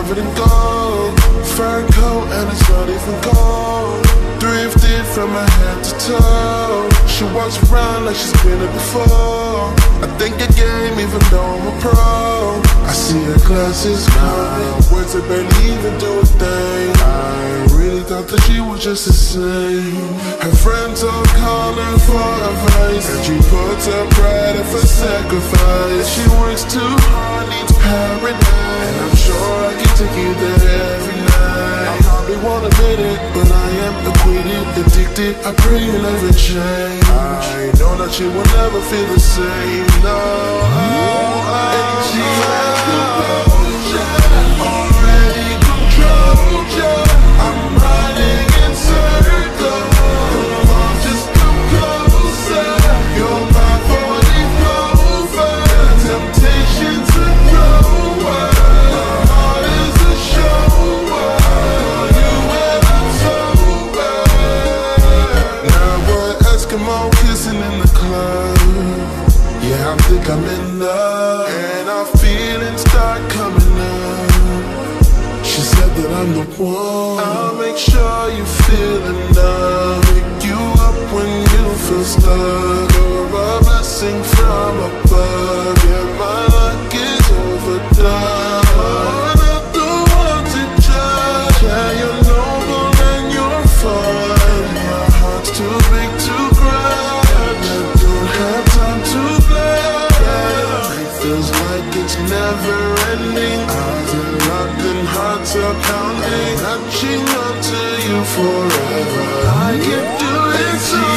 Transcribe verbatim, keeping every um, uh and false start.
covered in gold. Fur coat and it's not even cold. Thrifted from my head to toe. She walks around like she's been it before. I think a game even though I'm a pro. I see her glasses now, words that barely even do a thing. I really thought that she was just insane. Her friends all call her for advice, and she puts her pride up for sacrifice. She works too hard, needs paradise, and I'm sure I can take you there every night. I probably won't admit it, but I am acquitted, addicted. I pray you'll never change. I know that you will never feel the same. No, oh, oh, and she has controlled ya, already controlled ya. I'm riding in circles. Come on, just come closer. You're my forty-four. Temptation to grow up. My heart is a show up. You and I'm sober. Now we're Eskimo kissing in the club. Yeah, I think I'm in love, and our feelings start coming up. She said that I'm the one. I'll make sure you feel enough. Pick you up when you feel stuck. You're a blessing from above. Yeah, my luck is overdone. I'm not the one to judge. Yeah, you're noble and you're fun. My heart's too big to grudge. I don't have time to play. It feels like it's never ending. Eyes are locked and hearts are pounding. Latching on to you forever. I can't do it.